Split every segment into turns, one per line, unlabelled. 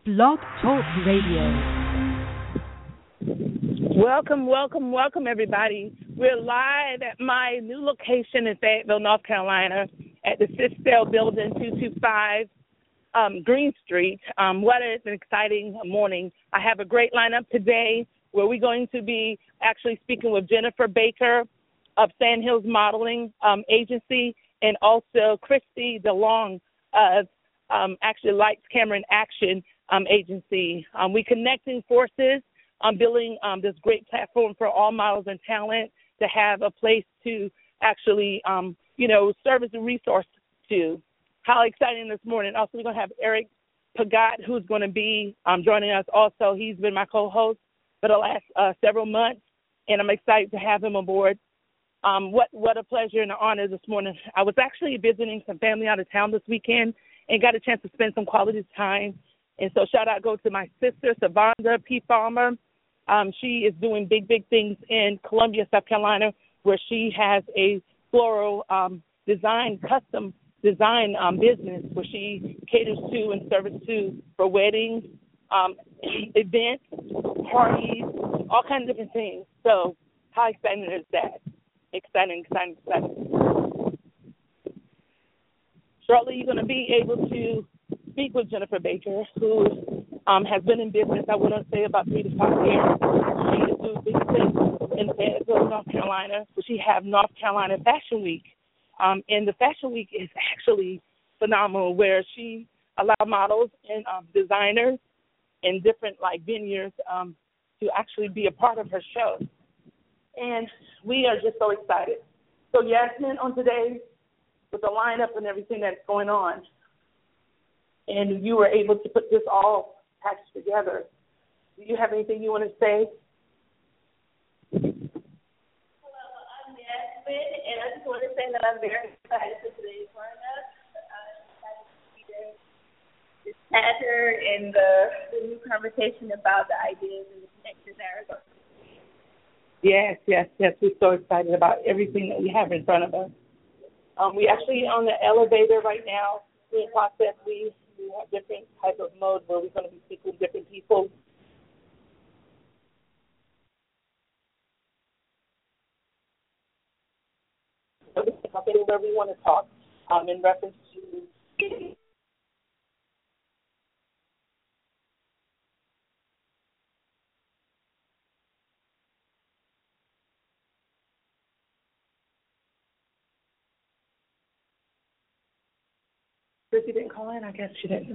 Blog Talk Radio.
Welcome, everybody. We're live at my new location in Fayetteville, North Carolina, at the Citadel Building, 225 Green Street. What an exciting morning. I have a great lineup today where we're going to be actually speaking with Jennifer Baker of Sandhills Modeling Agency, and also Christy DeLong of actually Lights, Camera, and Action Agency. We're connecting forces on building this great platform for all models and talent to have a place to actually, service and resource to. How exciting this morning. Also, we're going to have Eric Pagat, who's going to be joining us also. He's been my co-host for the last several months, and I'm excited to have him aboard. What a pleasure and an honor this morning. I was actually visiting some family out of town this weekend and got a chance to spend some quality time. And so shout out go to my sister, Savanda P. Farmer. She is doing big things in Columbia, South Carolina, where she has a floral custom design business where she caters to and serves to for weddings, events, parties, all kinds of different things. So how exciting is that? Exciting. Shortly, you're going to be able to speak with Jennifer Baker, who has been in business, I want to say, about 3 to 5 years. She is doing big things in Fayetteville, North Carolina. So she have North Carolina Fashion Week. And the Fashion Week is actually phenomenal, where she allows models and designers in different, venues to actually be a part of her show. And we are just so excited. So, Yasmin, on today, with the lineup and everything that's going on, and you were able to put this all packaged together, do you have anything you want to say?
Hello, I'm Yasmin, and I just want to say that I'm very excited for today's lineup. I'm excited to see this chatter and the new conversation about the ideas and the connections that are going.
Yes. We're so excited about everything that we have in front of us. We actually on the elevator right now. We're in process. We have different type of modes where we're going to be speaking with different people. So we can talk anywhere we want to talk in reference to. Chrissy didn't call in? I guess she didn't.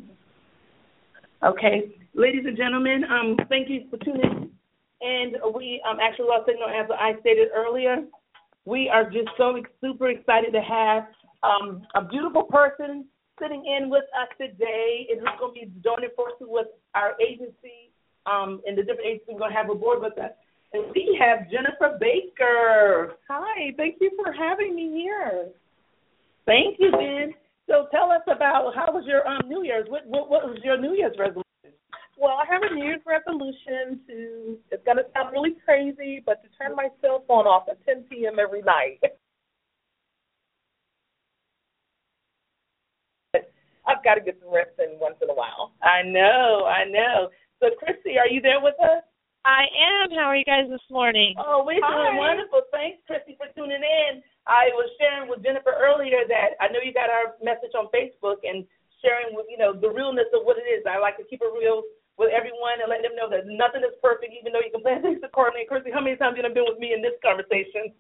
Okay. Ladies and gentlemen, thank you for tuning in. And we actually lost signal, as I stated earlier. We are just so super excited to have a beautiful person sitting in with us today, and who's going to be joining forces with our agency and the different agencies we're going to have aboard with us. And we have Jennifer Baker.
Hi, thank you for having me here.
Thank you, Ben. So tell us about how was your New Year's? What was your New Year's resolution?
Well, I have a New Year's resolution it's going to sound really crazy, but to turn my cell phone off at 10 p.m. every night. I've got to get some rest in once in a while.
I know. So, Christy, are you there with us?
I am. How are you guys this morning?
Oh, we're doing wonderful. Thanks, Christy, for tuning in. I was sharing with Jennifer earlier that I know you got our message on Facebook and sharing with, the realness of what it is. I like to keep it real with everyone and let them know that nothing is perfect, even though you can plan things accordingly. And Christy, how many times have you been with me in this conversation?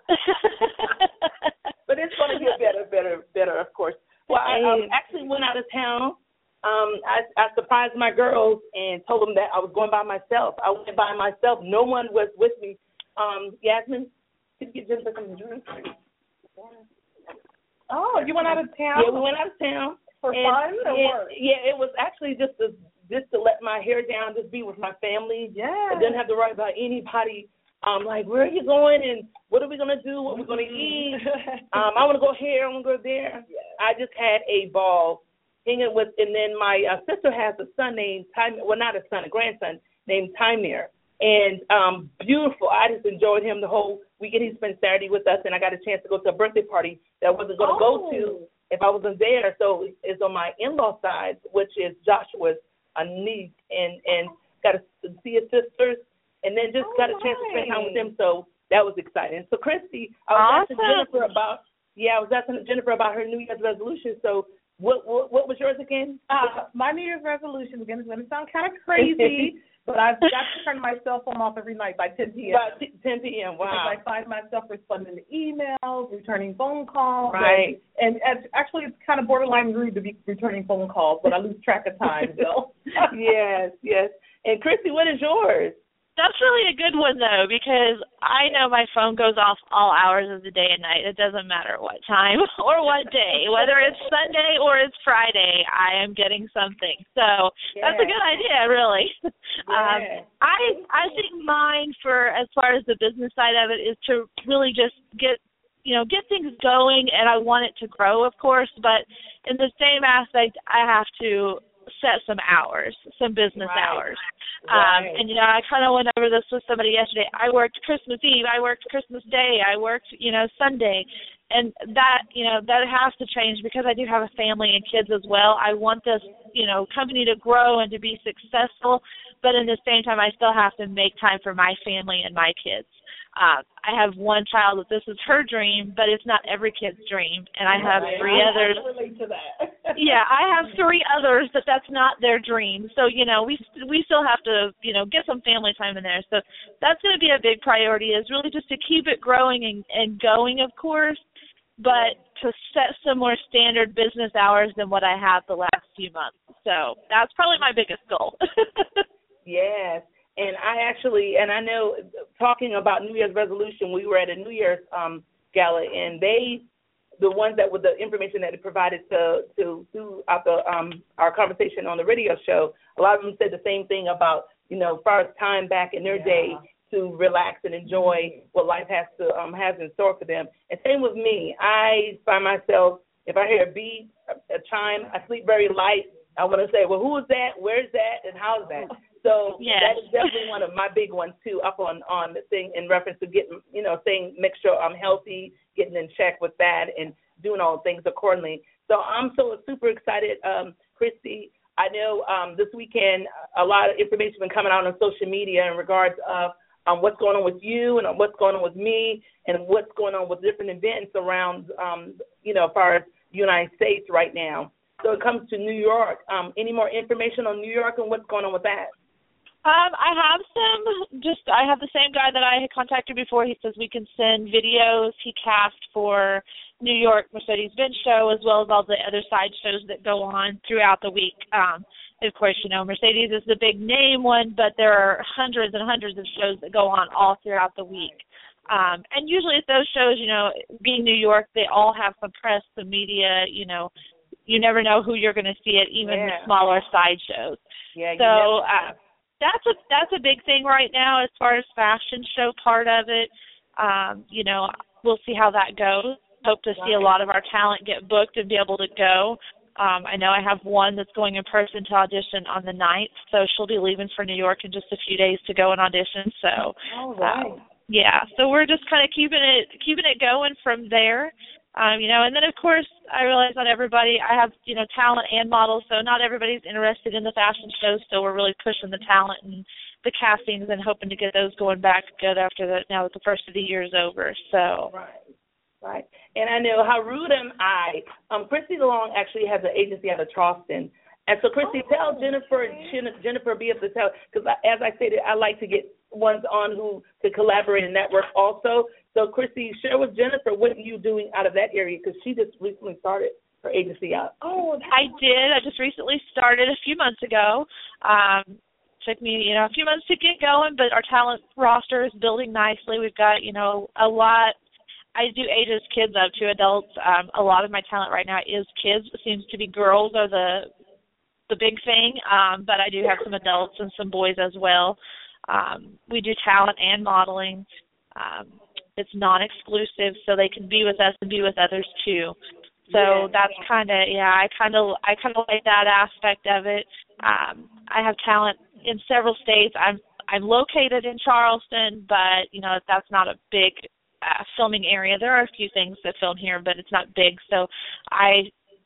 But it's going to get better, of course. Well, I actually went out of town. I surprised my girls and told them that I was going by myself. I went by myself. No one was with me. Yasmin, could you get Jennifer some drinks?
Oh, you went out of town?
Yeah, we went out of town.
For fun or work?
Yeah, it was actually just to let my hair down, just be with my family.
Yeah.
I didn't have to worry about anybody. Like, where are you going and what are we going to do, what we're going to eat? I want to go here, I want to go there.
Yes.
I just had a ball hanging with, and then my sister has a son named a grandson named Tymir. And beautiful. I just enjoyed him the whole weekend. He spent Saturday with us, and I got a chance to go to a birthday party that I wasn't going to go to if I wasn't there. So it's on my in-law side, which is Joshua's a niece and got to see his sisters, and then just got a chance to spend time with them. So that was exciting. So Christy, I was asking Jennifer about her New Year's resolution. So what was yours again?
My New Year's resolution, again, is going to sound kind of crazy, but I've got to turn my cell phone off every night by 10 p.m.
By 10 p.m., wow.
Because I find myself responding to emails, returning phone calls.
Right.
And actually, it's kind of borderline rude to be returning phone calls, but I lose track of time. So.
Yes. And Christy, what is yours?
That's really a good one, though, because I know my phone goes off all hours of the day and night. It doesn't matter what time or what day. Whether it's Sunday or it's Friday, I am getting something. So that's a good idea, really. I think mine, for as far as the business side of it, is to really just get things going, and I want it to grow, of course, but in the same aspect, I have to set some hours, some business hours. And, I kind of went over this with somebody yesterday. I worked Christmas Eve. I worked Christmas Day. I worked, Sunday. And that, that has to change because I do have a family and kids as well. I want this, company to grow and to be successful, but in the same time, I still have to make time for my family and my kids. I have one child that this is her dream, but it's not every kid's dream, and I have three others.
I relate to that.
I have three others that that's not their dream. So, we still have to, get some family time in there. So that's going to be a big priority, is really just to keep it growing and going, of course, but to set some more standard business hours than what I have the last few months. So that's probably my biggest goal.
Yes. And I know, talking about New Year's resolution, we were at a New Year's gala, and the ones that with the information that they provided throughout our conversation on the radio show, a lot of them said the same thing about, as far as time back in their day to relax and enjoy what life has in store for them. And same with me. I find myself, if I hear a beat, a chime, I sleep very light. I want to say, well, who is that? Where's that? And how's that? So that is definitely one of my big ones, too, up on the thing in reference to getting, make sure I'm healthy, getting in check with that and doing all things accordingly. So I'm so super excited, Christy. I know this weekend a lot of information has been coming out on social media in regards of what's going on with you and what's going on with me and what's going on with different events around, as far as the United States right now. So it comes to New York. Any more information on New York and what's going on with that?
I have the same guy that I had contacted before. He says we can send videos he cast for New York Mercedes-Benz show, as well as all the other side shows that go on throughout the week. Of course, Mercedes is the big name one, but there are hundreds and hundreds of shows that go on all throughout the week. And usually at those shows, being New York, they all have some press, some media, you never know who you're going to see at even the smaller side shows. So that's a big thing right now as far as fashion show part of it. We'll see how that goes. Hope to see a lot of our talent get booked and be able to go. I know I have one that's going in person to audition on the 9th, so she'll be leaving for New York in just a few days to go and audition. So, so we're just kind of keeping it going from there. And then, of course, I realize not everybody, I have, talent and models, so not everybody's interested in the fashion shows, so we're really pushing the talent and the castings and hoping to get those going back good after now that the first of the year is over. So.
Right. And I know Harud and Christy DeLong actually has an agency out of Charleston. And so, Christy, tell Jennifer be able to tell, because as I stated, I like to get ones on who could collaborate and network also. So, Christy, share with Jennifer what you doing out of that area, because she just recently started her agency out.
Oh, I did. I just recently started a few months ago. Took me, a few months to get going, but our talent roster is building nicely. We've got, a lot. I do ages kids up to adults. A lot of my talent right now is kids. It seems to be girls are the big thing, but I do have some adults and some boys as well. We do talent and modeling. It's non-exclusive, so they can be with us and be with others too. So that's kind of I kind of like that aspect of it. I have talent in several states. I'm located in Charleston, but that's not a big filming area. There are a few things that film here, but it's not big. So I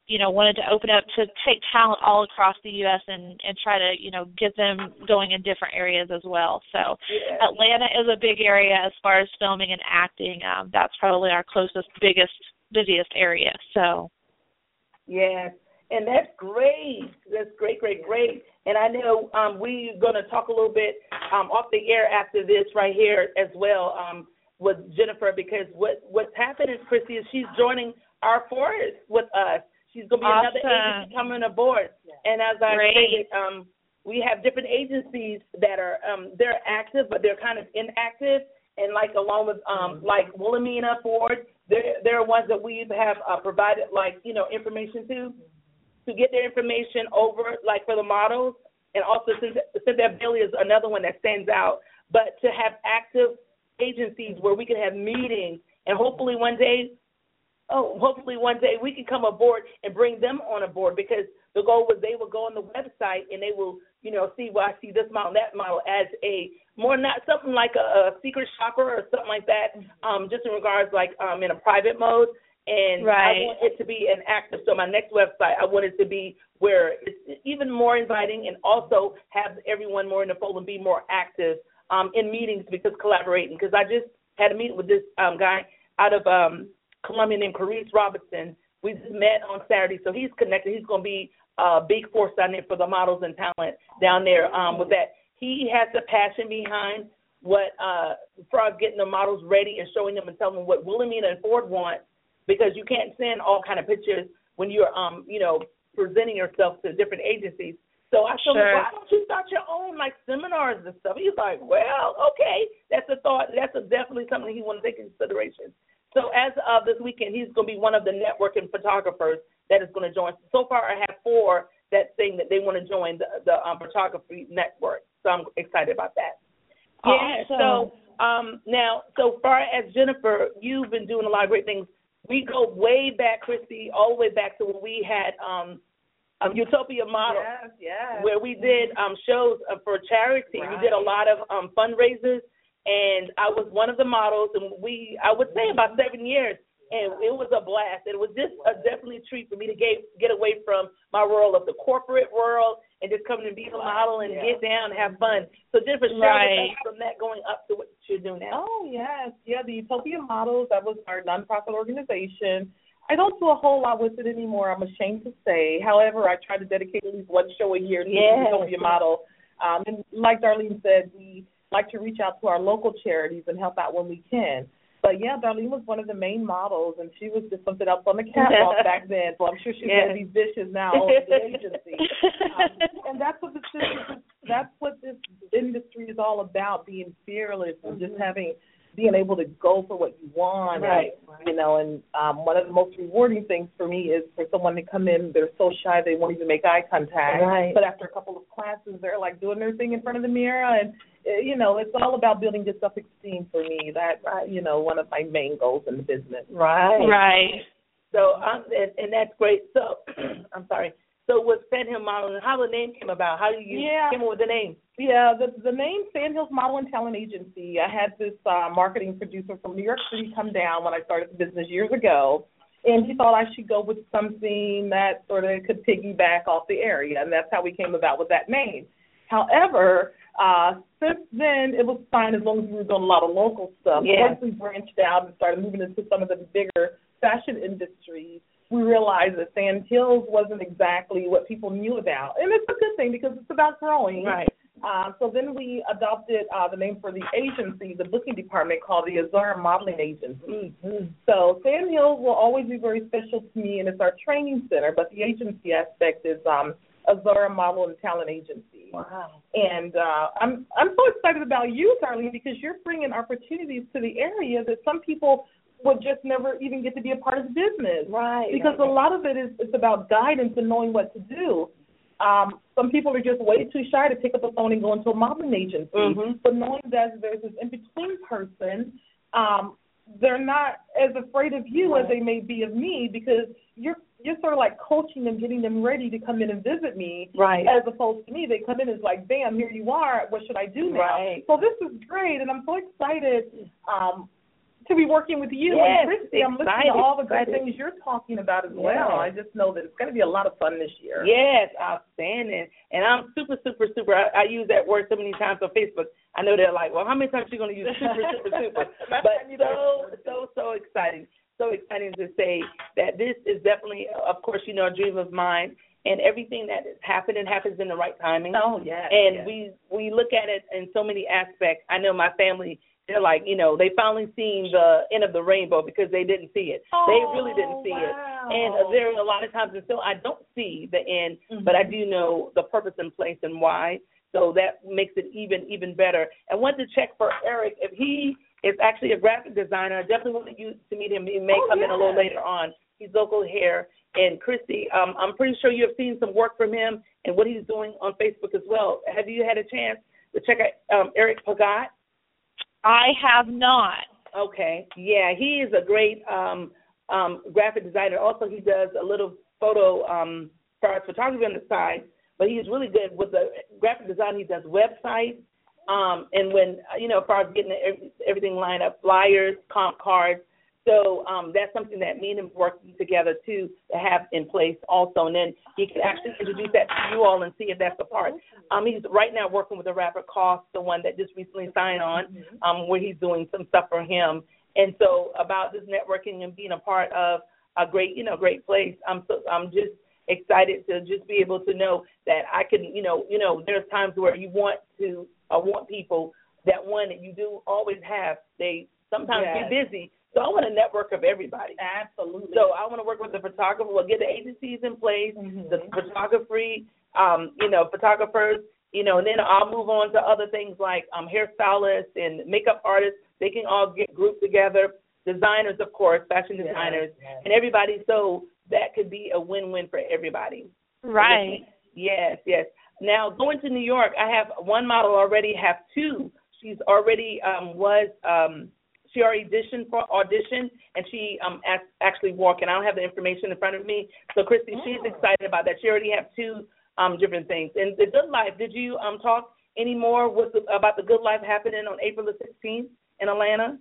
wanted to open up to take talent all across the U.S. and try to, get them going in different areas as well. So Atlanta is a big area as far as filming and acting. That's probably our closest, biggest, busiest area. So.
Yes, and that's great. That's great. And I know we're going to talk a little bit off the air after this right here as well with Jennifer, because what's happening, Chrissy, is she's joining our force with us. She's going to be another agency coming aboard. And as I stated, we have different agencies that are they're active, but they're kind of inactive. And like along with like Wilhelmina Ford, they're ones that we have provided information to get their information over, like for the models. And also Cynthia Bailey is another one that stands out. But to have active agencies where we can have meetings, and hopefully one day we can come aboard and bring them on aboard, because the goal was they will go on the website and they will, see, well, I see this model, that model as a more, not something like a secret shopper or something like that, just in regards like in a private mode. And I want it to be an active. So my next website, I want it to be where it's even more inviting, and also have everyone more in the fold and be more active in meetings, because collaborating. Because I just had a meeting with this guy out of Columbia named Carice Robinson. We just met on Saturday, so he's connected. He's going to be a big force down there for the models and talent down there with that. He has the passion behind what for us getting the models ready and showing them and telling them what Wilhelmina and Ford want, because you can't send all kind of pictures when you're, presenting yourself to different agencies. So I told him, why don't you start your own, seminars and stuff? He's like, well, okay, that's a thought. That's definitely something he wants to take into consideration. So as of this weekend, he's going to be one of the networking photographers that is going to join. So far, I have 4 that saying that they want to join the photography network. So I'm excited about that. Yeah, so now, so far as Jennifer, you've been doing a lot of great things. We go way back, Christy, all the way back to when we had Utopia Model, where we did shows for charity. Right. We did a lot of fundraisers, and I was one of the models, and I would say about 7 years, and it was a blast. It was just definitely a treat for me to get away from my world of the corporate world and just come and be a model and get down and have fun. So Jennifer, share from that going up to what you're doing now.
Oh, yes. Yeah, the Utopia Models, that was our nonprofit organization. I don't do a whole lot with it anymore, I'm ashamed to say. However, I try to dedicate at least one show a year to the Utopia Model. And like Darlene said, we like to reach out to our local charities and help out when we can. But, Darlene was one of the main models, and she was just something else on the catwalk back then. So I'm sure she's going to be vicious now over the agency. And that's what this industry is all about, being fearless and just being able to go for what you want.
Right.
And one of the most rewarding things for me is for someone to come in, they're so shy they won't even make eye contact.
Right.
But after a couple of classes, they're doing their thing in front of the mirror, and it's all about building good self-esteem for me. That's, one of my main goals in the business.
Right.
So, and that's great. So, I'm sorry. So with Sandhill Modeling, how the name came about? How you came up with the name?
Yeah, the name Sandhills Model and Talent Agency, I had this marketing producer from New York City come down when I started the business years ago, and he thought I should go with something that sort of could piggyback off the area, and that's how we came about with that name. However, since then, it was fine as long as we were doing a lot of local stuff.
Yeah.
Once we branched out and started moving into some of the bigger fashion industries, we realized that Sandhills wasn't exactly what people knew about. And it's a good thing because it's about growing.
Right.
So then we adopted the name for the agency, the booking department, called the Azura Modeling Agency.
Mm-hmm.
So Sandhills will always be very special to me, and it's our training center, but the agency aspect is Azura Model and Talent Agency.
Wow.
And I'm so excited about you, Darlene, because you're bringing opportunities to the area that some people would just never even get to be a part of the business.
Right.
Because a lot of it is it's about guidance and knowing what to do. Some people are just way too shy to pick up a phone and go into a modeling agency. Mm-hmm. But knowing that there's this in-between person, they're not as afraid of you as they may be of me, because you're sort of like coaching them, getting them ready to come in and visit me, as opposed to me. They come in and it's like, bam, here you are. What should I do now?
Right.
So this is great, and I'm so excited to be working with you.
Yes,
and Christy, I'm listening to all the good things you're talking about as well. I just know that it's going to be a lot of fun this year.
Yes, outstanding. And I'm super. I use that word so many times on Facebook. I know they're like, well, how many times are you going to use super? But so exciting. So exciting to say that this is definitely, of course, you know, a dream of mine. And everything that has happened happens in the right timing.
Oh, yes.
And we look at it in so many aspects. I know my family, they're like, you know, they finally seen the end of the rainbow because they didn't see it. They really didn't see it. And there are a lot of times until I don't see the end, but I do know the purpose in place and why. So that makes it even better. I want to check for Eric if he is actually a graphic designer. I definitely want you to meet him. He may come in a little later on. He's local here. And Christy, I'm pretty sure you have seen some work from him and what he's doing on Facebook as well. Have you had a chance to check out Eric Pagat?
I have not.
Okay. Yeah, he is a great graphic designer. Also, he does a little photo photography on the side, but he's really good with the graphic design. He does websites, and when, you know, as far as getting everything lined up, flyers, comp cards. So that's something that me and him working together, too, to have in place also. And then he can actually introduce that to you all and see if that's the part. He's right now working with the rapper Cost, the one that just recently signed on, where he's doing some stuff for him. And so about this networking and being a part of a great place, I'm just excited to just be able to know that I can, you know, there's times where you want people that one that you do always have. They sometimes be busy. So I want a network of everybody.
Absolutely.
So I want to work with the photographer. We'll get the agencies in place, the photographers, and then I'll move on to other things like hairstylists and makeup artists. They can all get grouped together. Designers, of course, fashion designers, and everybody. So that could be a win-win for everybody.
Right.
Yes. Now, going to New York, I have one model already, have two. She's already she already auditioned, and she actually walking. I don't have the information in front of me. So, Christy, she's excited about that. She already have two different things. And The Good Life, did you talk any more about The Good Life happening on April the 16th in Atlanta?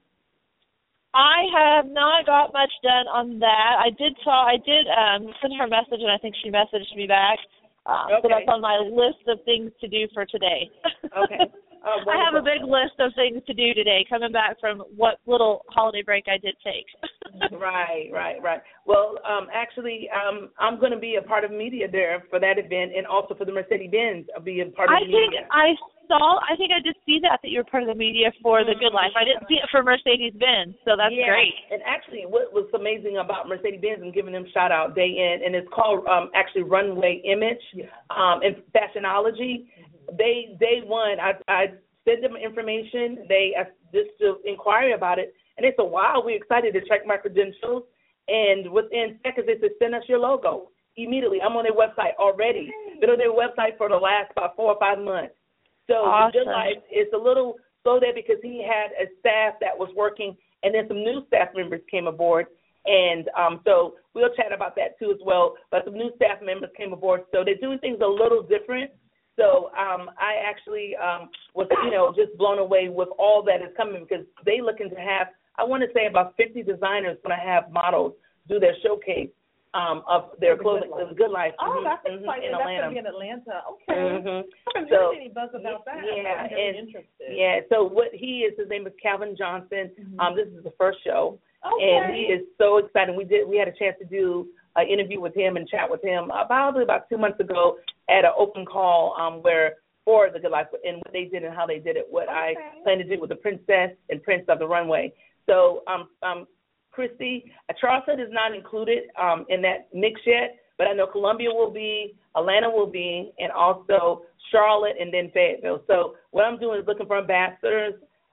I have not got much done on that. I did send her a message, and I think she messaged me back. So that's on my list of things to do for today.
Okay.
I have a big list of things to do today, coming back from what little holiday break I did take.
Right. Well, actually, I'm going to be a part of media there for that event, and also for the Mercedes-Benz. I'll be a part of the media.
I think I did see that you were part of the media for The Good Life. I didn't see it for Mercedes-Benz, so that's great.
And actually, what was amazing about Mercedes-Benz, and giving them shout out day in, and it's called actually Runway Image and Fashionology. They won. I sent them information. They just to inquire about it, and they said, "Wow, we're excited to check my credentials." And within seconds, they said, "Send us your logo immediately." I'm on their website already. Been on their website for the last about 4 or 5 months. So
awesome.
The Good Life is a little slow there because he had a staff that was working, and then some new staff members came aboard. And so we'll chat about that too as well. But some new staff members came aboard, so they're doing things a little different. So I actually was, just blown away with all that is coming because they looking to have, I want to say about 50 designers going to have models do their showcase of their clothing, The Good Life.
Oh, that's exciting.
In
That's
Atlanta.
going to be in Atlanta. Okay. I haven't heard any buzz about that.
Yeah,
I'm really interested.
Yeah, so what he is, his name is Calvin Johnson. This is the first show.
Okay.
And he is so excited. We had a chance to do an interview with him and chat with him probably about 2 months ago at an open call for The Good Life and what they did and how they did it, what I plan to do with the Princess and Prince of the Runway. So, Christy, Charleston is not included in that mix yet, but I know Columbia will be, Atlanta will be, and also Charlotte and then Fayetteville. So what I'm doing is looking for ambassadors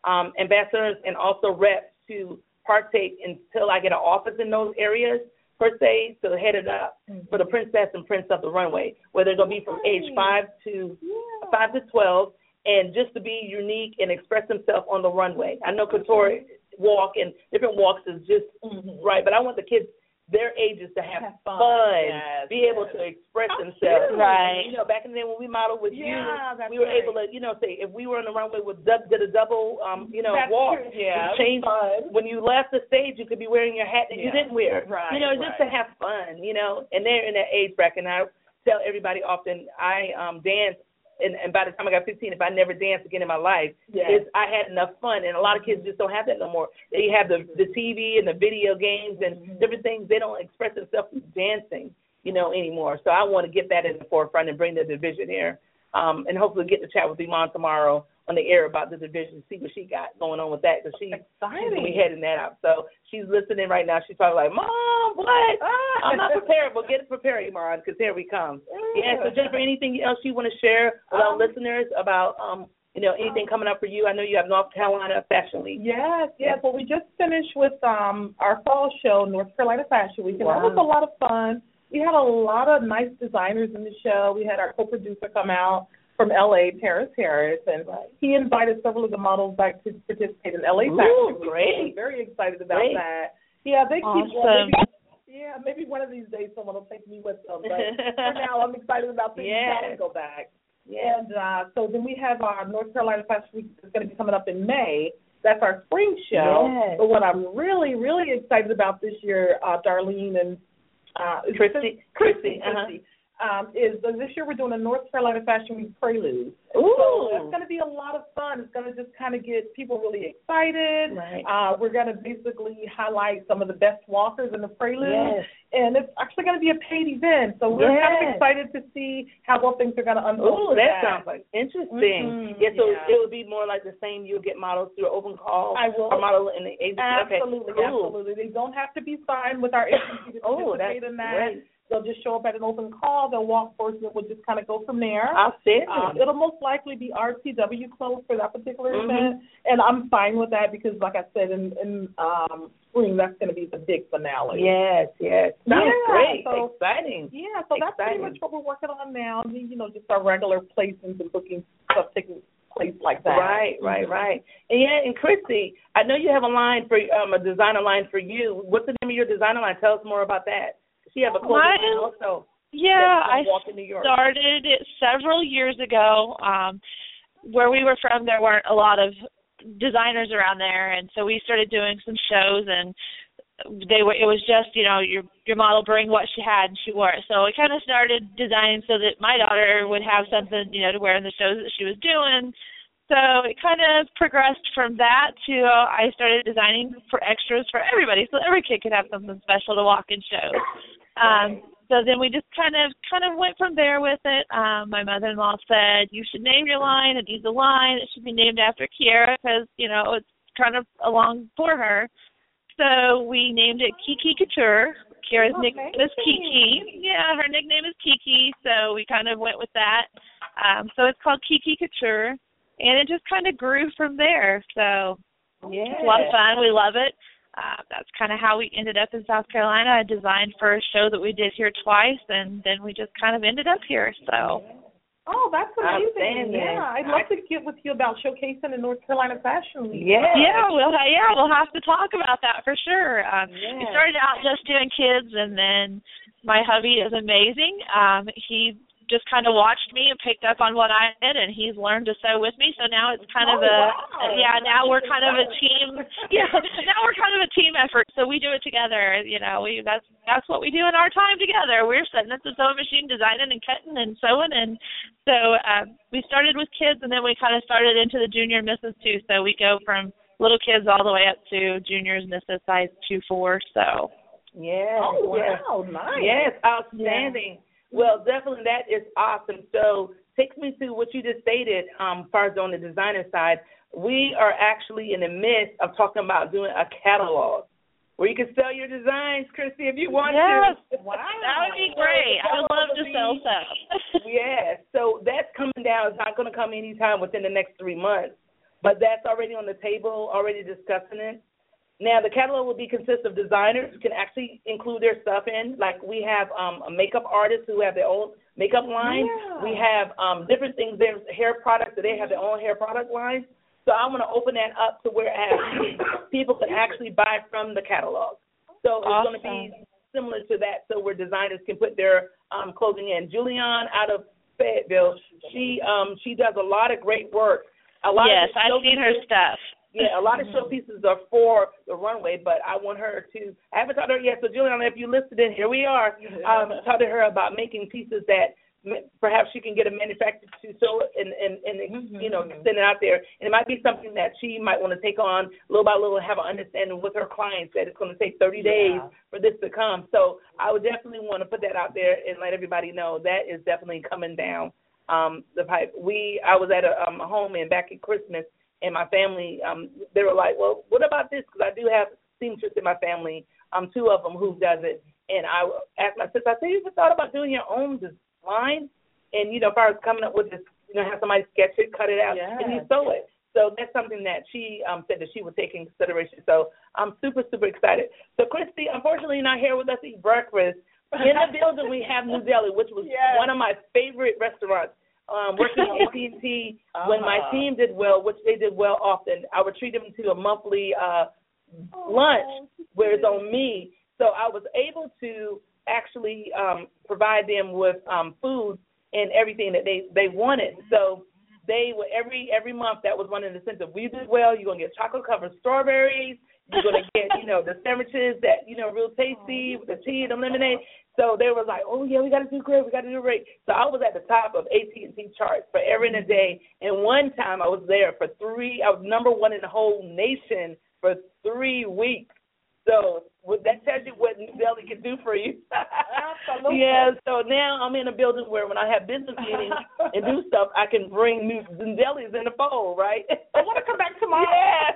and also reps to partake until I get an office in those areas, per se, to head it up for the Princess and Prince of the Runway, where they're going to be from age 5 to 12, and just to be unique and express themselves on the runway. I know couture walk and different walks is just right, but I want the kids their ages to have fun,
yes,
be able to express themselves.
Right.
You know, back in the day when we modeled with you, we were
right.
able to, you know, say if we were on the runway with did a double, you know, walk, change. When you left the stage, you could be wearing your hat that you didn't wear.
Right.
You know, just to have fun. You know, and they're in that age bracket. And I tell everybody often, I dance. And by the time I got 15, if I never danced again in my life, I had enough fun. And a lot of kids just don't have that no more. They have the TV and the video games and different things. They don't express themselves through dancing, you know, anymore. So I want to get that in the forefront and bring the division here. And hopefully get to chat with Iman tomorrow on the air about the division, see what she got going on with that, because she's going to be heading that out. So she's listening right now. She's probably like, Mom, what? I'm not prepared. Well, get prepared, Iman, because here we come. Yeah, so Jennifer, anything else you want to share with our listeners about, you know, anything coming up for you? I know you have North Carolina Fashion Week.
Yes. Well, we just finished with our fall show, North Carolina Fashion Week, and that was a lot of fun. We had a lot of nice designers in the show. We had our co-producer come out from L.A., Paris Harris, and he invited several of the models back to participate in L.A. Fashion Week.
Great.
I'm very excited about that. Yeah, they keep maybe one of these days someone will take me with them. But for now, I'm excited about things to go back. Yeah. And so then we have our North Carolina Fashion Week that's going to be coming up in May. That's our spring show. Yes. But what I'm really, really excited about this year, Darlene and Christy. Is this year we're doing a North Carolina Fashion Week Prelude.
Ooh.
So it's going to be a lot of fun. It's going to just kind of get people really excited.
Right.
We're going to basically highlight some of the best walkers in the Prelude. Yes. And it's actually going to be a paid event. So we're kind of excited to see how well things are going to unfold.
Ooh, that sounds like interesting. So it would be more like the same. You'll get models through open call.
I will.
Or model in the agency.
Absolutely, absolutely. They don't have to be signed with our agency to participate in that.
Great.
They'll just show up at an open call. They'll walk first, and we'll just kind of go from there.
Outstanding.
It'll most likely be RTW clothes for that particular event, and I'm fine with that because, like I said, in spring, that's going to be the big finale.
Yes. That's great.
So,
exciting.
Yeah, so that's pretty much what we're working on now. You know, just our regular placements and booking stuff taking place like that.
Right. And Christy, I know you have a line for a designer line for you. What's the name of your designer line? Tell us more about that. She have a clothing line also.
Yeah, I started it several years ago. Where we were from, there weren't a lot of designers around there, and so we started doing some shows, and it was just, you know, your model bring what she had and she wore it. So we kind of started designing so that my daughter would have something, you know, to wear in the shows that she was doing. So it kind of progressed from that to I started designing for extras for everybody, so every kid could have something special to walk in shows. So then we just kind of went from there with it. My mother-in-law said, you should name your line. It needs a line. It should be named after Kiara because, you know, it's kind of along for her. So we named it Kiki Couture. Kiara's nickname is Kiki. Yeah, her nickname is Kiki, so we kind of went with that. So it's called Kiki Couture, and it just kind of grew from there. So it's a lot of fun. We love it. That's kind of how we ended up in South Carolina. I designed for a show that we did here twice, and then we just kind of ended up here. So.
Oh, that's amazing! Yeah, I'd love to get with you about showcasing in North Carolina Fashion Week.
Yeah, we'll have to talk about that for sure. We started out just doing kids, and then my hubby is amazing. He just kind of watched me and picked up on what I did, and he's learned to sew with me. So now it's kind of now we're kind of a team. Yeah, now we're kind of a team effort. So we do it together. You know, that's what we do in our time together. We're sitting at the sewing machine, designing and cutting and sewing, and so we started with kids, and then we kind of started into the junior misses too. So we go from little kids all the way up to juniors, misses size 2-4. So.
Yes.
Oh wow! Nice.
Yes, outstanding. Yeah. Well, definitely that is awesome. So take me to what you just stated as far as on the designer side. We are actually in the midst of talking about doing a catalog where you can sell your designs, Christy, if you want to.
Wow. That would be great. I would love to sell stuff.
Yes. So that's coming down. It's not going to come anytime within the next 3 months. But that's already on the table, already discussing it. Now, the catalog will consist of designers who can actually include their stuff in. Like we have a makeup artists who have their own makeup line. Yeah. We have different things. There's hair products, so they have their own hair product lines. So I'm going to open that up to where people can actually buy from the catalog. So it's going to be similar to that, so where designers can put their clothing in. Julianne out of Fayetteville, she does a lot of great work.
Yes, I've seen her stuff.
Yeah, a lot of showpieces are for the runway, but I want her to. I haven't talked to her yet, so Juliana, if you listened, here we are. Talk to her about making pieces that perhaps she can get a manufacturer to sew it and you know, send it out there. And it might be something that she might want to take on little by little, have an understanding with her clients that it's going to take 30 days for this to come. So I would definitely want to put that out there and let everybody know that is definitely coming down the pipe. I was at a home and back at Christmas. And my family, they were like, well, what about this? Because I do have seamstress in my family, two of them who does it. And I asked my sister, I said, you ever thought about doing your own design? And, you know, if I was coming up with this, you know, have somebody sketch it, cut it out, and you sew it. So that's something that she said that she would take in consideration. So I'm super, super excited. So, Christy, unfortunately, you're not here with us to eat breakfast. In the building, we have New Deli, which was one of my favorite restaurants. Working at AT&T, when my team did well, which they did well often, I would treat them to a monthly lunch where it's on me. So I was able to actually provide them with food and everything that they wanted. So they would every month, that was one of the incentives. We did well, you're going to get chocolate covered strawberries. You're going to get, you know, the sandwiches that, you know, real tasty with the tea and the lemonade. So they were like, oh, yeah, we got to do great. We got to do great. So I was at the top of AT&T charts forever and a day. And one time I was there for I was number one in the whole nation for 3 weeks. So that tells you what New Deli can do for you. Absolutely. Yeah, so now I'm in a building where when I have business meetings and do stuff, I can bring New Deli's in the fold, right?
I want to come back tomorrow.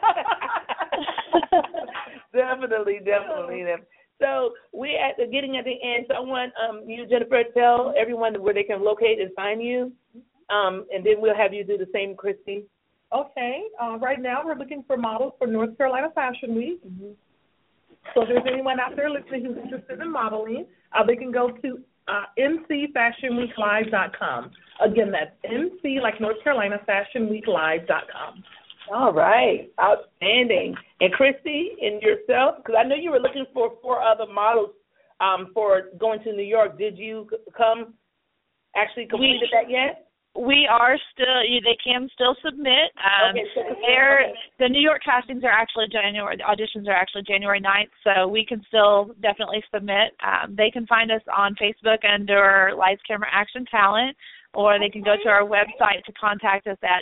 Yeah. Definitely. So we're getting at the end. So I want you, Jennifer, to tell everyone where they can locate and find you, and then we'll have you do the same, Christy.
Okay. Right now we're looking for models for North Carolina Fashion Week. Mm-hmm. So if there's anyone out there listening who's interested in modeling, they can go to ncfashionweeklive.com. Again, that's NC, like North Carolina, fashionweeklive.com.
All right. Outstanding. And Christy, and yourself, because I know you were looking for 4 other models for going to New York. Did you completed that yet?
We are still, they can still submit. The New York castings are actually the auditions are actually January 9th, so we can still definitely submit. They can find us on Facebook under Lights, Camera, Action, Talent, or they can go to our website to contact us at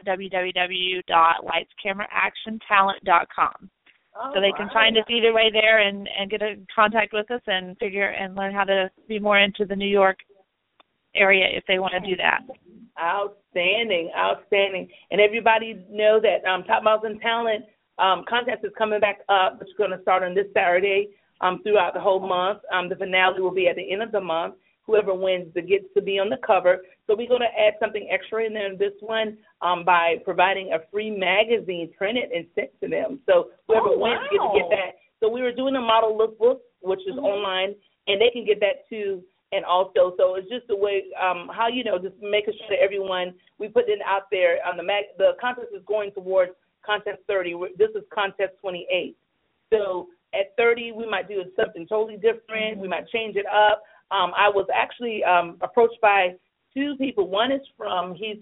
www.lightscameraactiontalent.com. So they can find us either way there and get in contact with us and learn how to be more into the New York area if they want to do that.
Outstanding. And everybody know that Top Models and Talent contest is coming back up, which is going to start on this Saturday throughout the whole month. The finale will be at the end of the month. Whoever wins gets to be on the cover. So we're going to add something extra in there in this one by providing a free magazine printed and sent to them. So whoever wins gets to get that. So we were doing a model lookbook, which is online, and they can get that too. And also, so it's just a way, how, just making sure that everyone, we put it out there on the contest is going towards contest 30. This is contest 28. So at 30, we might do something totally different. We might change it up. I was actually approached by 2 people. One is he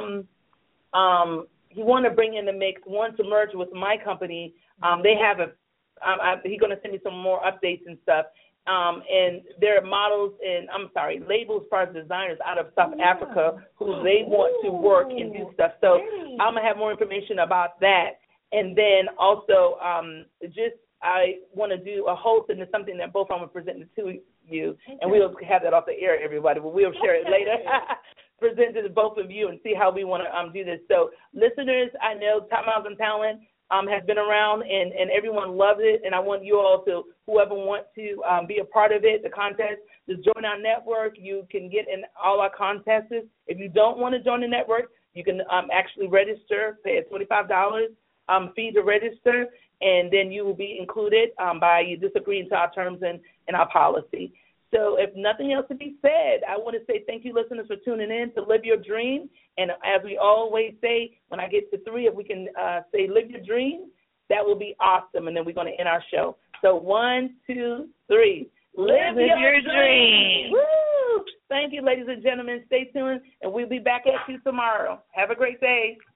wanted to bring in the mix, one to merge with my company. They have he's going to send me some more updates and stuff. And there are models labels as far as designers out of South Africa who they want to work and do stuff. So I'm going to have more information about that. And then also I want to do a host, and it's something that both of them are presenting to you. And we'll have that off the air, everybody, but we'll share it later. Present it to both of you and see how we want to do this. So listeners, I know Top Models and Talent has been around, and everyone loves it, and I want you all to, whoever want to be a part of it, the contest, just join our network. You can get in all our contests. If you don't want to join the network, you can actually register, pay a $25 fee to register, and then you will be included by you disagreeing to our terms and our policy. So if nothing else to be said, I want to say thank you, listeners, for tuning in to Live Your Dream. And as we always say, when I get to 3, if we can say live your dream, that will be awesome. And then we're going to end our show. So 1, 2, 3. Live your
dream.
Woo! Thank you, ladies and gentlemen. Stay tuned, and we'll be back at you tomorrow. Have a great day.